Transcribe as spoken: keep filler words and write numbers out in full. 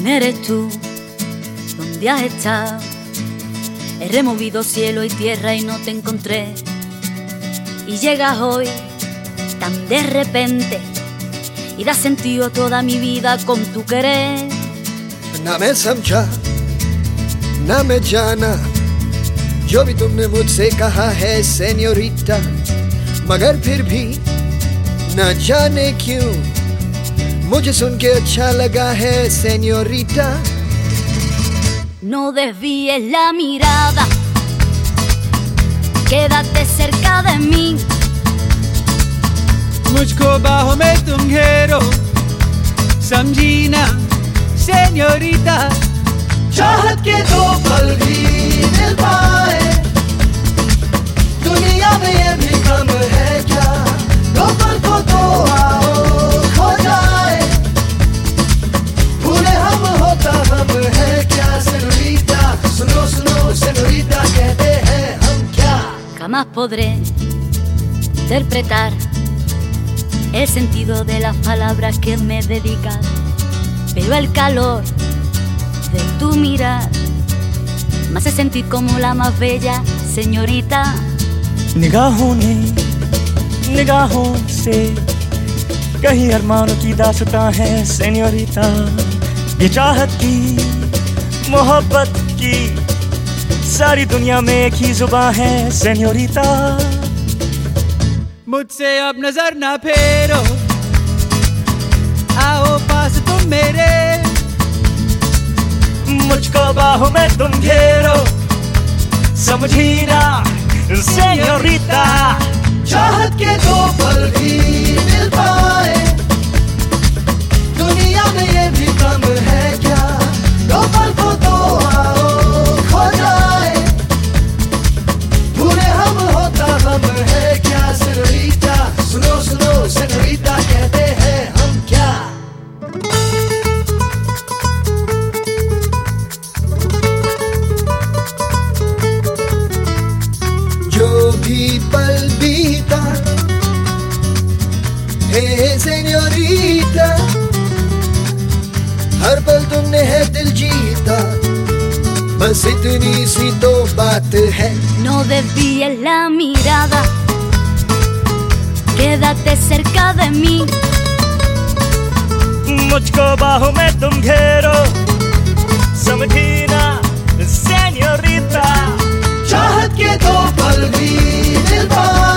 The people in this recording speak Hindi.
¿Quién eres tú? ¿Dónde has estado? He removido cielo y tierra y no te encontré. Y llegas hoy tan de repente y das sentido a toda mi vida con tu querer. ना मैं समझा ना मैं जाना जो भी तुमने मुझसे कहा है सेन्योरिटा, मगर फिर भी ना जाने क्यों मुझे सुन के अच्छा लगा है senorita. No desvíes la mirada, quédate cerca de mí. मुझको बाहों में तुम घेरो, समझी ना सेन्योरिटा. चाहत के दो पल भी मिल पाए दुनिया में ये भी कम है क्या. दो पल को तो आओ खो जाए, पूरे हम होता हम है क्या सेन्योरिटा. सुनो सुनो सेन्योरिटा कहते हैं हम क्या. Jamás podré interpretar el sentido de las palabras que me dedicas, pero el calor de tu mirar me hace sentir como la más bella señorita. निगाहों ने निगाहों से कहीं अरमानों की दास्तां है सेन्योरिटा. ये चाहत की मोहब्बत की सारी दुनिया में एक ही जुबान है सेन्योरिटा. मुझसे अब नजर ना फेरो, आओ पास तुम मेरे. मुझको बाहों में तुम घेरो, समझी ना सेन्योरिटा. चाहत के दो पल भी मिल पाए दुनिया में ये भी कम है क्या. दो पल को तो आओ खो जाए, पूरे हम होता हम है क्या सेन्योरिटा. सुनो सुनो सेन्योरिटा कहते हैं हम क्या. जो भी पल बीता हे सेन्योरिटा, हर पल तुमने है दिल जीता, बस इतनी सी तो बात है. No desvíes la mirada, quédate cerca de mí. मुझको बाहों में तुम घेरो, समझी ना सेन्योरिटा. चाहत के दो पल भी मिल पाए